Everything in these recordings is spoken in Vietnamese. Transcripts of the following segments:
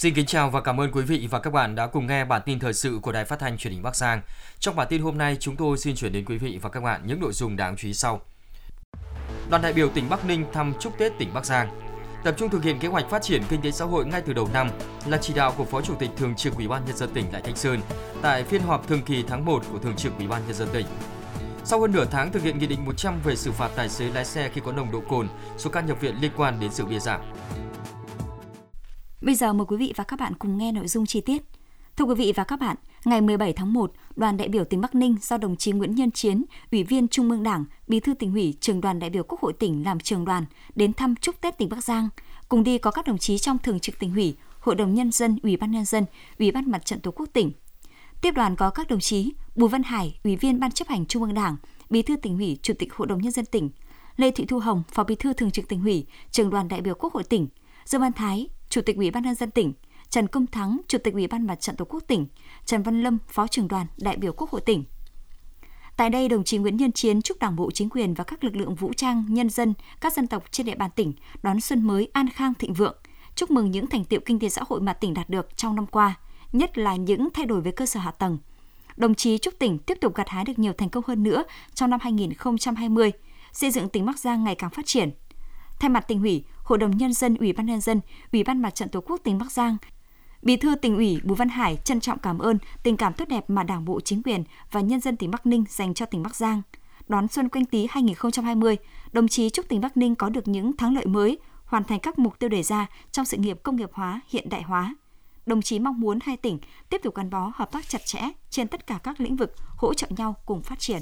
Xin kính chào và cảm ơn quý vị và các bạn đã cùng nghe bản tin thời sự của Đài Phát thanh Truyền hình Bắc Giang. Trong bản tin hôm nay, chúng tôi xin chuyển đến quý vị và các bạn những nội dung đáng chú ý sau. Đoàn đại biểu tỉnh Bắc Ninh thăm chúc Tết tỉnh Bắc Giang. Tập trung thực hiện kế hoạch phát triển kinh tế xã hội ngay từ đầu năm là chỉ đạo của Phó Chủ tịch Thường trực Ủy ban Nhân dân tỉnh Lại Thanh Sơn tại phiên họp thường kỳ tháng 1 của Thường trực Ủy ban Nhân dân tỉnh. Sau hơn nửa tháng thực hiện Nghị định 100 về xử phạt tài xế lái xe khi có nồng độ cồn, số ca nhập viện liên quan đến rượu bia giảm. Bây giờ mời quý vị và các bạn cùng nghe nội dung chi tiết. Thưa quý vị và các bạn, ngày 17 tháng 1, đoàn đại biểu tỉnh Bắc Ninh do đồng chí Nguyễn Nhân Chiến, Ủy viên Trung ương Đảng, Bí thư Tỉnh ủy, Trưởng đoàn đại biểu Quốc hội tỉnh làm trưởng đoàn đến thăm chúc Tết tỉnh Bắc Giang. Cùng đi có các đồng chí trong Thường trực Tỉnh ủy, Hội đồng Nhân dân, Ủy ban Nhân dân, Ủy ban Mặt trận Tổ quốc tỉnh. Tiếp đoàn có các đồng chí Bùi Văn Hải, Ủy viên Ban chấp hành Trung ương Đảng, Bí thư Tỉnh ủy, Chủ tịch Hội đồng Nhân dân tỉnh, Lê Thị Thu Hồng, Phó Bí thư Thường trực Tỉnh ủy, Trưởng đoàn đại biểu Quốc hội tỉnh, Dương Văn Thái, Chủ tịch Ủy ban Nhân dân tỉnh, Trần Công Thắng, Chủ tịch Ủy ban Mặt trận Tổ quốc tỉnh, Trần Văn Lâm, Phó trưởng đoàn đại biểu Quốc hội tỉnh. Tại đây, đồng chí Nguyễn Nhân Chiến chúc Đảng bộ, chính quyền và các lực lượng vũ trang, nhân dân, các dân tộc trên địa bàn tỉnh đón xuân mới an khang thịnh vượng, chúc mừng những thành tựu kinh tế xã hội mà tỉnh đạt được trong năm qua, nhất là những thay đổi về cơ sở hạ tầng. Đồng chí chúc tỉnh tiếp tục gặt hái được nhiều thành công hơn nữa trong năm 2020, xây dựng tỉnh Bắc Giang ngày càng phát triển. Thay mặt Tỉnh ủy, Hội đồng Nhân dân, Ủy ban Nhân dân, Ủy ban Mặt trận Tổ quốc tỉnh Bắc Giang, Bí thư Tỉnh ủy Bùi Văn Hải trân trọng cảm ơn tình cảm tốt đẹp mà Đảng bộ, chính quyền và nhân dân tỉnh Bắc Ninh dành cho tỉnh Bắc Giang. Đón Xuân Canh Tý 2020, đồng chí chúc tỉnh Bắc Ninh có được những thắng lợi mới, hoàn thành các mục tiêu đề ra trong sự nghiệp công nghiệp hóa, hiện đại hóa. Đồng chí mong muốn hai tỉnh tiếp tục gắn bó, hợp tác chặt chẽ trên tất cả các lĩnh vực, hỗ trợ nhau cùng phát triển.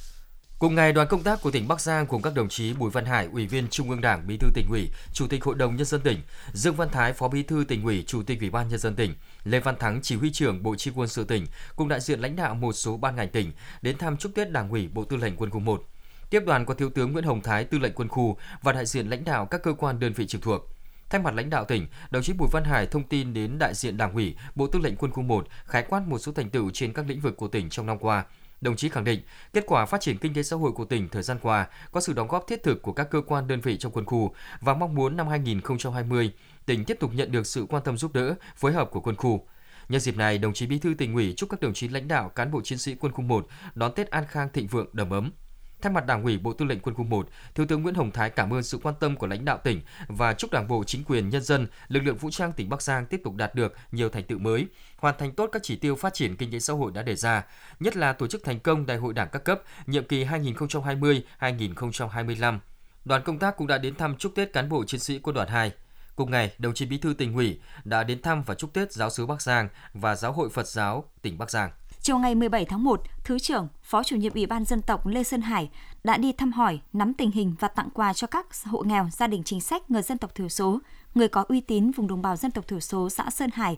Cùng ngày, đoàn công tác của tỉnh Bắc Giang cùng các đồng chí Bùi Văn Hải, Ủy viên Trung ương Đảng, Bí thư Tỉnh ủy, Chủ tịch Hội đồng Nhân dân tỉnh, Dương Văn Thái, Phó Bí thư Tỉnh ủy, Chủ tịch Ủy ban Nhân dân tỉnh, Lê Văn Thắng, Chỉ huy trưởng Bộ Chỉ huy quân sự tỉnh, cùng đại diện lãnh đạo một số ban ngành tỉnh đến thăm chúc Tết Đảng ủy Bộ Tư lệnh Quân khu 1. Tiếp đoàn có Thiếu tướng Nguyễn Hồng Thái, Tư lệnh Quân khu và đại diện lãnh đạo các cơ quan đơn vị trực thuộc. Thay mặt lãnh đạo tỉnh, đồng chí Bùi Văn Hải thông tin đến đại diện Đảng ủy, Bộ Tư lệnh Quân khu 1 khái quát một số thành tựu trên các lĩnh vực của tỉnh trong năm qua. Đồng chí khẳng định, kết quả phát triển kinh tế xã hội của tỉnh thời gian qua có sự đóng góp thiết thực của các cơ quan đơn vị trong quân khu và mong muốn năm 2020, tỉnh tiếp tục nhận được sự quan tâm giúp đỡ, phối hợp của quân khu. Nhân dịp này, đồng chí Bí thư Tỉnh ủy chúc các đồng chí lãnh đạo, cán bộ chiến sĩ quân khu 1 đón Tết an khang thịnh vượng, đầm ấm. Thay mặt Đảng ủy, Bộ Tư lệnh Quân khu 1, Thiếu tướng Nguyễn Hồng Thái cảm ơn sự quan tâm của lãnh đạo tỉnh và chúc Đảng bộ, chính quyền, nhân dân, lực lượng vũ trang tỉnh Bắc Giang tiếp tục đạt được nhiều thành tựu mới, hoàn thành tốt các chỉ tiêu phát triển kinh tế xã hội đã đề ra, nhất là tổ chức thành công Đại hội Đảng các cấp nhiệm kỳ 2020-2025. Đoàn công tác cũng đã đến thăm chúc Tết cán bộ chiến sĩ Quân đoàn 2. Cùng ngày, đồng chí Bí thư Tỉnh ủy đã đến thăm và chúc Tết Giáo xứ Bắc Giang và Giáo hội Phật giáo tỉnh Bắc Giang. Chiều ngày 17 tháng 1, Thứ trưởng, Phó Chủ nhiệm Ủy ban Dân tộc Lê Sơn Hải đã đi thăm hỏi, nắm tình hình và tặng quà cho các hộ nghèo, gia đình chính sách, người dân tộc thiểu số, người có uy tín vùng đồng bào dân tộc thiểu số xã Sơn Hải,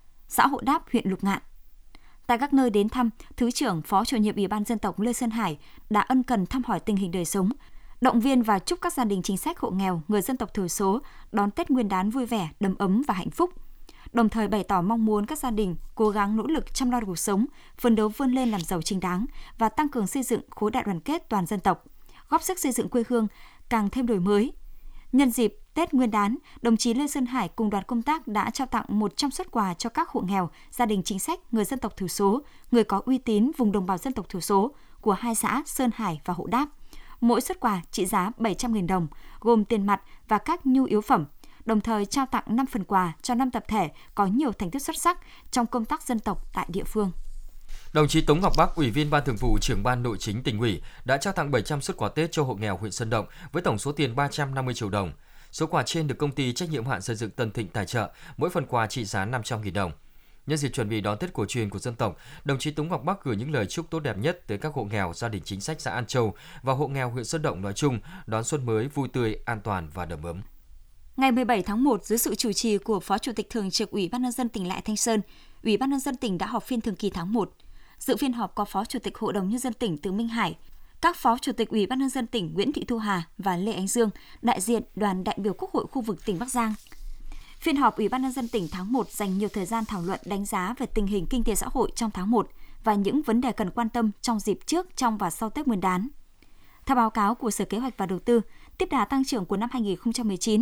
xã Hội Đáp, huyện Lục Ngạn. Tại các nơi đến thăm, Thứ trưởng, Phó Chủ nhiệm Ủy ban Dân tộc Lê Sơn Hải đã ân cần thăm hỏi tình hình đời sống, động viên và chúc các gia đình chính sách, hộ nghèo, người dân tộc thiểu số đón Tết Nguyên đán vui vẻ, đầm ấm và hạnh phúc. Đồng thời bày tỏ mong muốn các gia đình cố gắng nỗ lực chăm lo cuộc sống, phấn đấu vươn lên làm giàu chính đáng và tăng cường xây dựng khối đại đoàn kết toàn dân tộc, góp sức xây dựng quê hương càng thêm đổi mới. Nhân dịp Tết Nguyên đán, đồng chí Lê Sơn Hải cùng đoàn công tác đã trao tặng 100 suất quà cho các hộ nghèo, gia đình chính sách, người dân tộc thiểu số, người có uy tín vùng đồng bào dân tộc thiểu số của hai xã Sơn Hải và Hộ Đáp. Mỗi suất quà trị giá 700.000 đồng, gồm tiền mặt và các nhu yếu phẩm. Đồng thời trao tặng 5 phần quà cho 5 tập thể có nhiều thành tích xuất sắc trong công tác dân tộc tại địa phương. Đồng chí Tống Ngọc Bắc, Ủy viên Ban Thường vụ, Trưởng Ban Nội chính Tỉnh ủy đã trao tặng 700 suất quà Tết cho hộ nghèo huyện Sơn Động với tổng số tiền 350 triệu đồng. Số quà trên được công ty trách nhiệm hạn xây dựng Tân Thịnh tài trợ, mỗi phần quà trị giá 500.000 đồng. Nhân dịp chuẩn bị đón Tết cổ truyền của dân tộc, đồng chí Tống Ngọc Bắc gửi những lời chúc tốt đẹp nhất tới các hộ nghèo, gia đình chính sách xã An Châu và hộ nghèo huyện Sơn Động nói chung đón xuân mới vui tươi, an toàn và đầm ấm. Ngày 17 tháng 1, dưới sự chủ trì của Phó Chủ tịch Thường trực Ủy ban Nhân dân tỉnh Lại Thanh Sơn, Ủy ban Nhân dân tỉnh đã họp phiên thường kỳ tháng 1. Dự phiên họp có Phó Chủ tịch Hội đồng Nhân dân tỉnh Từ Minh Hải, các Phó Chủ tịch Ủy ban Nhân dân tỉnh Nguyễn Thị Thu Hà và Lê Ánh Dương, đại diện đoàn đại biểu Quốc hội khu vực tỉnh Bắc Giang. Phiên họp Ủy ban Nhân dân tỉnh tháng 1 dành nhiều thời gian thảo luận đánh giá về tình hình kinh tế xã hội trong tháng 1 và những vấn đề cần quan tâm trong dịp trước, trong và sau Tết Nguyên đán. Theo báo cáo của Sở Kế hoạch và Đầu tư, tiếp đà tăng trưởng của năm 2019,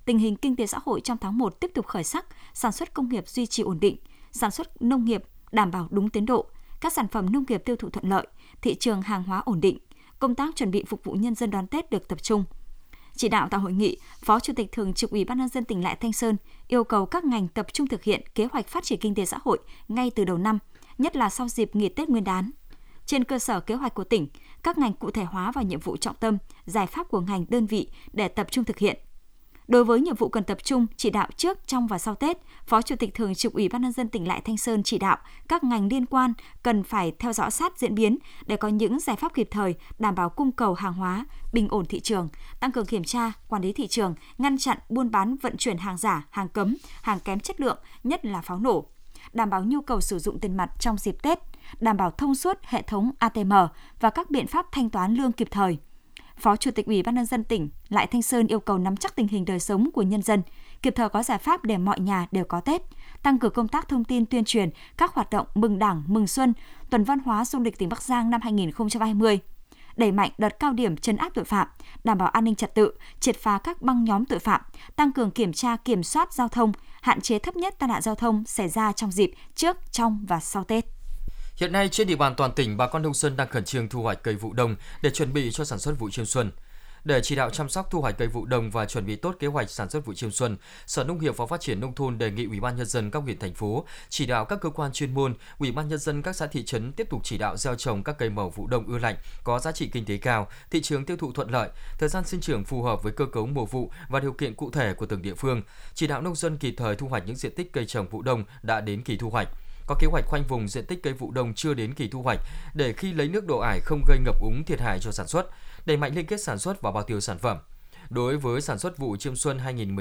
tình hình kinh tế xã hội trong tháng 1 tiếp tục khởi sắc, sản xuất công nghiệp duy trì ổn định, sản xuất nông nghiệp đảm bảo đúng tiến độ, các sản phẩm nông nghiệp tiêu thụ thuận lợi, thị trường hàng hóa ổn định, công tác chuẩn bị phục vụ nhân dân đón Tết được tập trung. Chỉ đạo tại hội nghị, Phó Chủ tịch Thường trực Ủy ban nhân dân tỉnh Lại Thanh Sơn yêu cầu các ngành tập trung thực hiện kế hoạch phát triển kinh tế xã hội ngay từ đầu năm, nhất là sau dịp nghỉ Tết Nguyên đán. Trên cơ sở kế hoạch của tỉnh, các ngành cụ thể hóa vào nhiệm vụ trọng tâm, giải pháp của ngành đơn vị để tập trung thực hiện. Đối với nhiệm vụ cần tập trung chỉ đạo trước, trong và sau Tết, Phó Chủ tịch Thường trực Ủy ban nhân dân tỉnh Lại Thanh Sơn chỉ đạo các ngành liên quan cần phải theo dõi sát diễn biến để có những giải pháp kịp thời, đảm bảo cung cầu hàng hóa, bình ổn thị trường, tăng cường kiểm tra, quản lý thị trường, ngăn chặn buôn bán vận chuyển hàng giả, hàng cấm, hàng kém chất lượng, nhất là pháo nổ, đảm bảo nhu cầu sử dụng tiền mặt trong dịp Tết, đảm bảo thông suốt hệ thống ATM và các biện pháp thanh toán lương kịp thời. Phó Chủ tịch Ủy ban nhân dân tỉnh Lại Thanh Sơn yêu cầu nắm chắc tình hình đời sống của nhân dân, kịp thời có giải pháp để mọi nhà đều có Tết, tăng cường công tác thông tin tuyên truyền các hoạt động mừng Đảng, mừng Xuân, tuần văn hóa du lịch tỉnh Bắc Giang năm 2020. Đẩy mạnh đợt cao điểm trấn áp tội phạm, đảm bảo an ninh trật tự, triệt phá các băng nhóm tội phạm, tăng cường kiểm tra kiểm soát giao thông, hạn chế thấp nhất tai nạn giao thông xảy ra trong dịp trước, trong và sau Tết. Hiện nay trên địa bàn toàn tỉnh, bà con nông dân đang khẩn trương thu hoạch cây vụ đông để chuẩn bị cho sản xuất vụ chiêm xuân. Để chỉ đạo chăm sóc thu hoạch cây vụ đông và chuẩn bị tốt kế hoạch sản xuất vụ chiêm xuân, Sở Nông nghiệp và Phát triển nông thôn đề nghị Ủy ban nhân dân các huyện thành phố chỉ đạo các cơ quan chuyên môn, Ủy ban nhân dân các xã thị trấn tiếp tục chỉ đạo gieo trồng các cây màu vụ đông ưa lạnh có giá trị kinh tế cao, thị trường tiêu thụ thuận lợi, thời gian sinh trưởng phù hợp với cơ cấu mùa vụ và điều kiện cụ thể của từng địa phương. Chỉ đạo nông dân kịp thời thu hoạch những diện tích cây trồng vụ đông đã đến kỳ thu hoạch. Có kế hoạch khoanh vùng diện tích cây vụ đông chưa đến kỳ thu hoạch để khi lấy nước đổ ải không gây ngập úng thiệt hại cho sản xuất, đẩy mạnh liên kết sản xuất và bao tiêu sản phẩm. Đối với sản xuất vụ chiêm xuân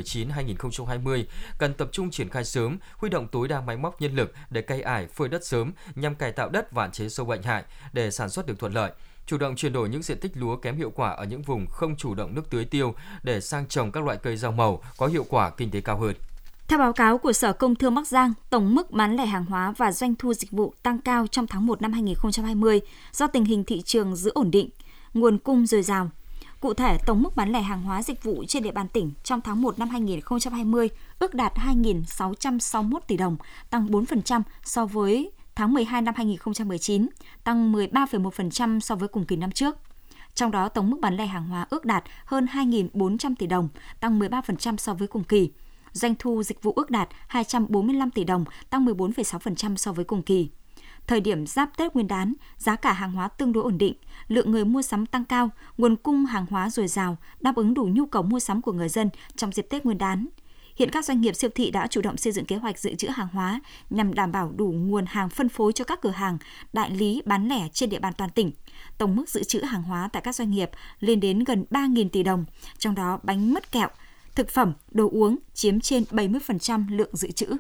2019-2020, cần tập trung triển khai sớm, huy động tối đa máy móc nhân lực để cày ải, phơi đất sớm nhằm cải tạo đất và hạn chế sâu bệnh hại để sản xuất được thuận lợi. Chủ động chuyển đổi những diện tích lúa kém hiệu quả ở những vùng không chủ động nước tưới tiêu để sang trồng các loại cây rau màu có hiệu quả kinh tế cao hơn. Theo báo cáo của Sở Công Thương Bắc Giang, tổng mức bán lẻ hàng hóa và doanh thu dịch vụ tăng cao trong tháng 1 năm 2020 do tình hình thị trường giữ ổn định, nguồn cung dồi dào. Cụ thể, tổng mức bán lẻ hàng hóa dịch vụ trên địa bàn tỉnh trong tháng 1 năm 2020 ước đạt 2.661 tỷ đồng, tăng 4% so với tháng 12 năm 2019, tăng 13,1% so với cùng kỳ năm trước. Trong đó, tổng mức bán lẻ hàng hóa ước đạt hơn 2.400 tỷ đồng, tăng 13% so với cùng kỳ. Doanh thu dịch vụ ước đạt 245 tỷ đồng, tăng 14,6% so với cùng kỳ. Thời điểm giáp Tết Nguyên đán, giá cả hàng hóa tương đối ổn định, lượng người mua sắm tăng cao, nguồn cung hàng hóa dồi dào, đáp ứng đủ nhu cầu mua sắm của người dân trong dịp Tết Nguyên đán. Hiện các doanh nghiệp siêu thị đã chủ động xây dựng kế hoạch dự trữ hàng hóa nhằm đảm bảo đủ nguồn hàng phân phối cho các cửa hàng, đại lý bán lẻ trên địa bàn toàn tỉnh. Tổng mức dự trữ hàng hóa tại các doanh nghiệp lên đến gần 3.000 tỷ đồng, trong đó bánh mứt kẹo, thực phẩm, đồ uống chiếm trên 70% lượng dự trữ.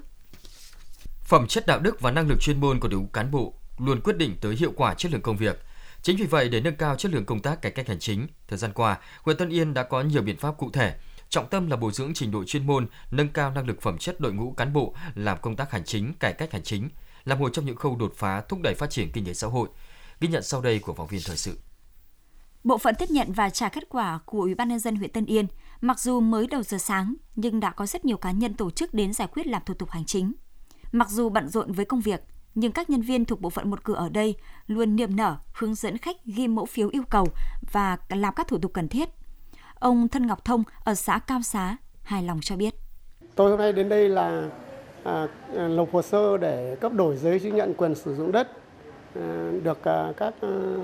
Phẩm chất đạo đức và năng lực chuyên môn của đội ngũ cán bộ luôn quyết định tới hiệu quả chất lượng công việc. Chính vì vậy, để nâng cao chất lượng công tác cải cách hành chính, thời gian qua, huyện Tân Yên đã có nhiều biện pháp cụ thể. Trọng tâm là bồi dưỡng trình độ chuyên môn, nâng cao năng lực phẩm chất đội ngũ cán bộ làm công tác hành chính, cải cách hành chính, là một trong những khâu đột phá thúc đẩy phát triển kinh tế xã hội. Ghi nhận sau đây của phóng viên thời sự. Bộ phận tiếp nhận và trả kết quả của Ủy ban nhân dân huyện Tân Yên, mặc dù mới đầu giờ sáng nhưng đã có rất nhiều cá nhân tổ chức đến giải quyết làm thủ tục hành chính. Mặc dù bận rộn với công việc, nhưng các nhân viên thuộc bộ phận một cửa ở đây luôn niềm nở hướng dẫn khách ghi mẫu phiếu yêu cầu và làm các thủ tục cần thiết. Ông Thân Ngọc Thông ở xã Cao Xá hài lòng cho biết. Tôi hôm nay đến đây là nộp hồ sơ để cấp đổi giấy chứng nhận quyền sử dụng đất, được các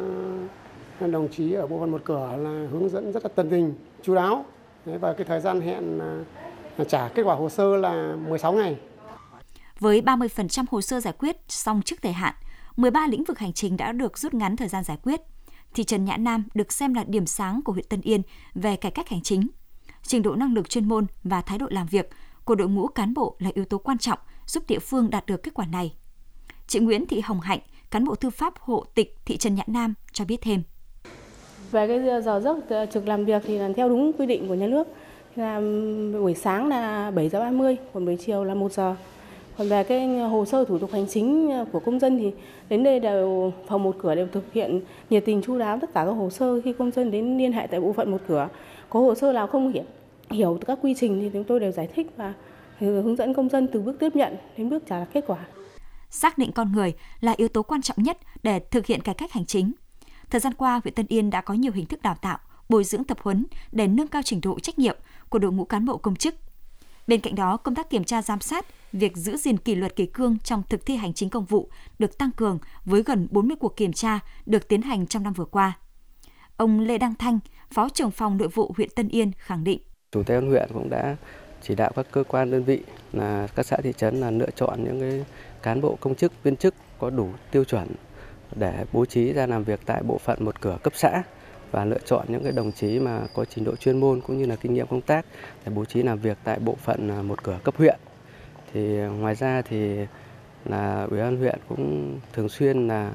đồng chí ở bộ phận một cửa là hướng dẫn rất là tận tình, chu đáo. Và cái thời gian hẹn trả kết quả hồ sơ là 16 ngày. Với 30% hồ sơ giải quyết xong trước thời hạn, 13 lĩnh vực hành chính đã được rút ngắn thời gian giải quyết. Thị trấn Nhã Nam được xem là điểm sáng của huyện Tân Yên về cải cách hành chính. Trình độ năng lực chuyên môn và thái độ làm việc của đội ngũ cán bộ là yếu tố quan trọng giúp địa phương đạt được kết quả này. Chị Nguyễn Thị Hồng Hạnh, cán bộ tư pháp hộ tịch thị trấn Nhã Nam cho biết thêm. Về cái giờ giấc trực làm việc thì là theo đúng quy định của nhà nước. Là buổi sáng là 7 giờ 30, còn buổi chiều là 1 giờ. Còn về cái hồ sơ thủ tục hành chính của công dân thì đến đây đều phòng một cửa đều thực hiện nhiệt tình chu đáo tất cả các hồ sơ khi công dân đến liên hệ tại bộ phận một cửa. Có hồ sơ nào không hiểu các quy trình thì chúng tôi đều giải thích và hướng dẫn công dân từ bước tiếp nhận đến bước trả kết quả. Xác định con người là yếu tố quan trọng nhất để thực hiện cải cách hành chính. Thời gian qua, huyện Tân Yên đã có nhiều hình thức đào tạo, bồi dưỡng tập huấn để nâng cao trình độ trách nhiệm của đội ngũ cán bộ công chức. Bên cạnh đó, công tác kiểm tra giám sát, việc giữ gìn kỷ luật kỷ cương trong thực thi hành chính công vụ được tăng cường với gần 40 cuộc kiểm tra được tiến hành trong năm vừa qua. Ông Lê Đăng Thanh, Phó trưởng phòng Nội vụ huyện Tân Yên khẳng định. Chủ tịch huyện cũng đã chỉ đạo các cơ quan đơn vị là các xã thị trấn là lựa chọn những cái cán bộ công chức viên chức có đủ tiêu chuẩn để bố trí ra làm việc tại bộ phận một cửa cấp xã và lựa chọn những cái đồng chí mà có trình độ chuyên môn cũng như là kinh nghiệm công tác để bố trí làm việc tại bộ phận một cửa cấp huyện. Thì ngoài ra thì là Ủy ban huyện cũng thường xuyên là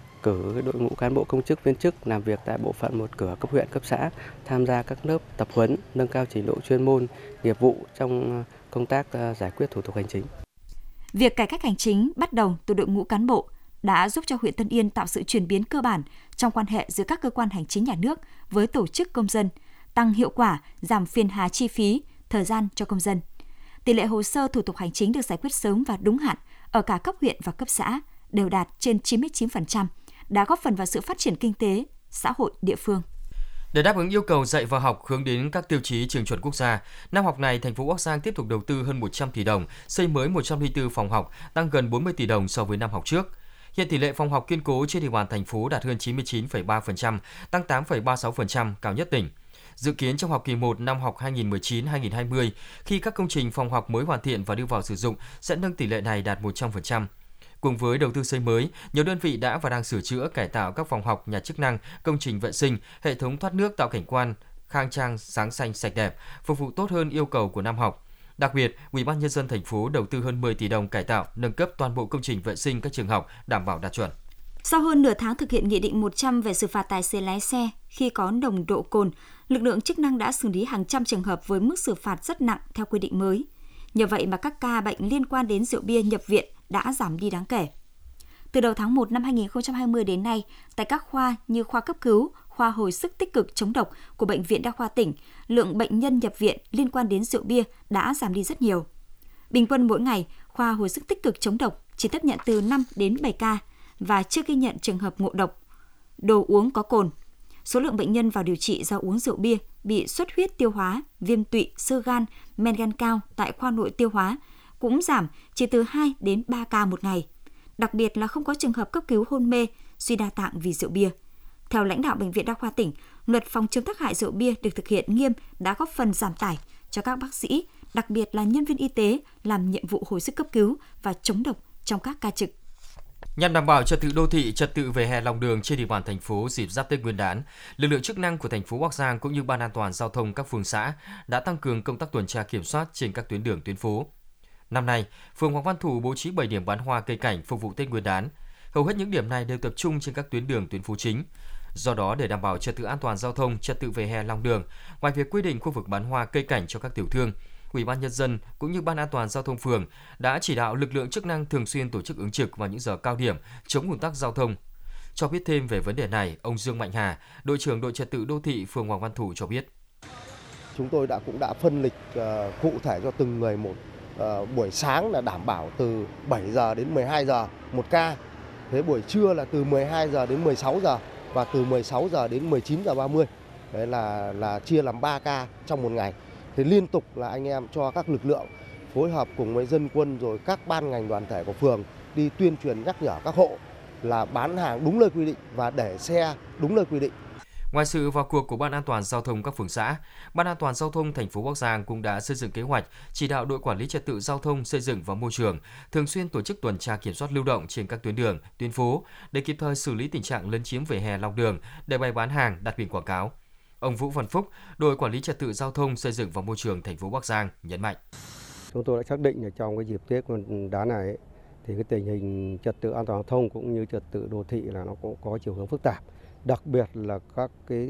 cử đội ngũ cán bộ công chức viên chức làm việc tại bộ phận một cửa cấp huyện cấp xã tham gia các lớp tập huấn nâng cao trình độ chuyên môn nghiệp vụ trong công tác giải quyết thủ tục hành chính. Việc cải cách hành chính bắt đầu từ đội ngũ cán bộ đã giúp cho huyện Tân Yên tạo sự chuyển biến cơ bản trong quan hệ giữa các cơ quan hành chính nhà nước với tổ chức công dân, tăng hiệu quả, giảm phiền hà chi phí, thời gian cho công dân. Tỷ lệ hồ sơ thủ tục hành chính được giải quyết sớm và đúng hạn ở cả cấp huyện và cấp xã đều đạt trên 99%, đã góp phần vào sự phát triển kinh tế, xã hội địa phương. Để đáp ứng yêu cầu dạy và học hướng đến các tiêu chí trường chuẩn quốc gia, năm học này thành phố Bắc Giang tiếp tục đầu tư hơn 100 tỷ đồng, xây mới 104 phòng học, tăng gần 40 tỷ đồng so với năm học trước. Hiện tỷ lệ phòng học kiên cố trên địa bàn thành phố đạt hơn 99,3%, tăng 8,36%, cao nhất tỉnh. Dự kiến trong học kỳ 1 năm học 2019-2020, khi các công trình phòng học mới hoàn thiện và đưa vào sử dụng, sẽ nâng tỷ lệ này đạt 100%. Cùng với đầu tư xây mới, nhiều đơn vị đã và đang sửa chữa, cải tạo các phòng học, nhà chức năng, công trình vệ sinh, hệ thống thoát nước tạo cảnh quan khang trang, sáng xanh, sạch đẹp, phục vụ tốt hơn yêu cầu của năm học. Đặc biệt, Ủy ban nhân dân thành phố đầu tư hơn 10 tỷ đồng cải tạo, nâng cấp toàn bộ công trình vệ sinh các trường học đảm bảo đạt chuẩn. Sau hơn nửa tháng thực hiện Nghị định 100 về xử phạt tài xế lái xe khi có nồng độ cồn, lực lượng chức năng đã xử lý hàng trăm trường hợp với mức xử phạt rất nặng theo quy định mới. Nhờ vậy mà các ca bệnh liên quan đến rượu bia nhập viện đã giảm đi đáng kể. Từ đầu tháng 1 năm 2020 đến nay, tại các khoa như khoa cấp cứu, khoa hồi sức tích cực chống độc của Bệnh viện Đa khoa tỉnh, lượng bệnh nhân nhập viện liên quan đến rượu bia đã giảm đi rất nhiều. Bình quân mỗi ngày, khoa hồi sức tích cực chống độc chỉ tiếp nhận từ 5 đến 7 ca và chưa ghi nhận trường hợp ngộ độc, đồ uống có cồn. Số lượng bệnh nhân vào điều trị do uống rượu bia bị xuất huyết tiêu hóa, viêm tụy, xơ gan, men gan cao tại khoa nội tiêu hóa cũng giảm chỉ từ 2 đến 3 ca một ngày. Đặc biệt là không có trường hợp cấp cứu hôn mê, suy đa tạng vì rượu bia. Theo lãnh đạo Bệnh viện Đa khoa tỉnh, luật phòng chống tác hại rượu bia được thực hiện nghiêm đã góp phần giảm tải cho các bác sĩ, đặc biệt là nhân viên y tế làm nhiệm vụ hồi sức cấp cứu và chống độc trong các ca trực. Nhằm đảm bảo trật tự đô thị, trật tự vỉa hè lòng đường trên địa bàn thành phố dịp Giáp Tết Nguyên đán, lực lượng chức năng của thành phố Bắc Giang cũng như Ban an toàn giao thông các phường xã đã tăng cường công tác tuần tra kiểm soát trên các tuyến đường tuyến phố. Năm nay, phường Hoàng Văn Thụ bố trí 7 điểm bán hoa cây cảnh phục vụ Tết Nguyên đán. Hầu hết những điểm này đều tập trung trên các tuyến đường tuyến phố chính. Do đó, để đảm bảo trật tự an toàn giao thông, trật tự vỉa hè lòng đường, ngoài việc quy định khu vực bán hoa cây cảnh cho các tiểu thương, Ủy ban nhân dân cũng như Ban an toàn giao thông phường đã chỉ đạo lực lượng chức năng thường xuyên tổ chức ứng trực vào những giờ cao điểm chống ùn tắc giao thông. Cho biết thêm về vấn đề này, ông Dương Mạnh Hà, đội trưởng đội trật tự đô thị phường Hoàng Văn Thụ cho biết: Chúng tôi cũng đã phân lịch cụ thể cho từng người một. Buổi sáng là đảm bảo từ 7 giờ đến 12 giờ một ca. Thế buổi trưa là từ 12 giờ đến 16 giờ và từ 16 giờ đến 19 giờ 30. Đấy là chia làm 3 ca trong một ngày. Thì liên tục là anh em cho các lực lượng phối hợp cùng với dân quân rồi các ban ngành đoàn thể của phường đi tuyên truyền nhắc nhở các hộ là bán hàng đúng nơi quy định và để xe đúng nơi quy định. Ngoài sự vào cuộc của Ban an toàn giao thông các phường xã, Ban an toàn giao thông thành phố Bắc Giang cũng đã xây dựng kế hoạch chỉ đạo đội quản lý trật tự giao thông xây dựng và môi trường thường xuyên tổ chức tuần tra kiểm soát lưu động trên các tuyến đường, tuyến phố để kịp thời xử lý tình trạng lấn chiếm vỉa hè lòng đường để bày bán hàng, đặt biển quảng cáo. Ông Vũ Văn Phúc, đội quản lý trật tự giao thông xây dựng và môi trường thành phố Bắc Giang nhấn mạnh: Chúng tôi đã xác định là trong cái dịp Tết Nguyên đán này thì cái tình hình trật tự an toàn giao thông cũng như trật tự đô thị là nó cũng có chiều hướng phức tạp. Đặc biệt là các cái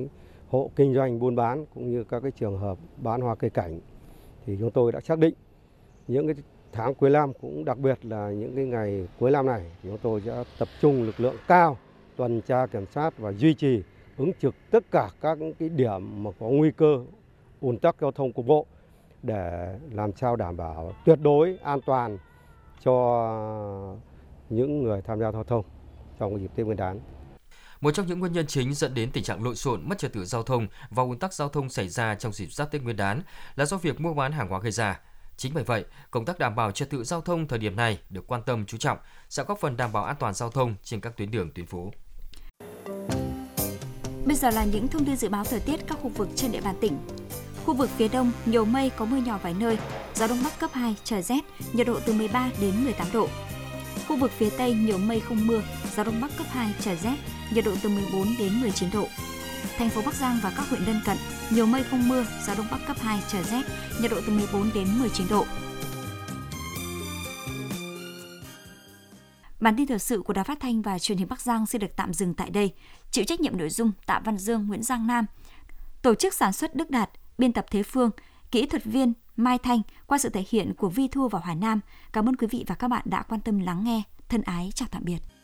hộ kinh doanh buôn bán cũng như các cái trường hợp bán hoa cây cảnh thì chúng tôi đã xác định những cái tháng cuối năm cũng đặc biệt là những cái ngày cuối năm này thì chúng tôi sẽ tập trung lực lượng cao tuần tra kiểm soát và duy trì ứng trực tất cả các cái điểm mà có nguy cơ ùn tắc giao thông cục bộ để làm sao đảm bảo tuyệt đối an toàn cho những người tham gia giao thông trong dịp Tết Nguyên đán. Một trong những nguyên nhân chính dẫn đến tình trạng lộn xộn, mất trật tự giao thông và ùn tắc giao thông xảy ra trong dịp Giáp Tết Nguyên đán là do việc mua bán hàng hóa gây ra. Chính bởi vậy, công tác đảm bảo trật tự giao thông thời điểm này được quan tâm chú trọng, sẽ góp phần đảm bảo an toàn giao thông trên các tuyến đường, tuyến phố. Bây giờ là những thông tin dự báo thời tiết các khu vực trên địa bàn tỉnh. Khu vực phía Đông nhiều mây, có mưa nhỏ vài nơi, gió Đông Bắc cấp 2, trời rét, nhiệt độ từ 13 đến 18 độ. Khu vực phía Tây nhiều mây không mưa, gió Đông Bắc cấp 2, trời rét, nhiệt độ từ 14 đến 19 độ. Thành phố Bắc Giang và các huyện lân cận nhiều mây không mưa, gió Đông Bắc cấp 2, trời rét, nhiệt độ từ 14 đến 19 độ. Bản tin thời sự của Đài Phát thanh và Truyền hình Bắc Giang xin được tạm dừng tại đây. Chịu trách nhiệm nội dung Tạ Văn Dương, Nguyễn Giang Nam. Tổ chức sản xuất Đức Đạt, biên tập Thế Phương, kỹ thuật viên Mai Thanh qua sự thể hiện của Vi Thu và Hoài Nam. Cảm ơn quý vị và các bạn đã quan tâm lắng nghe. Thân ái chào tạm biệt.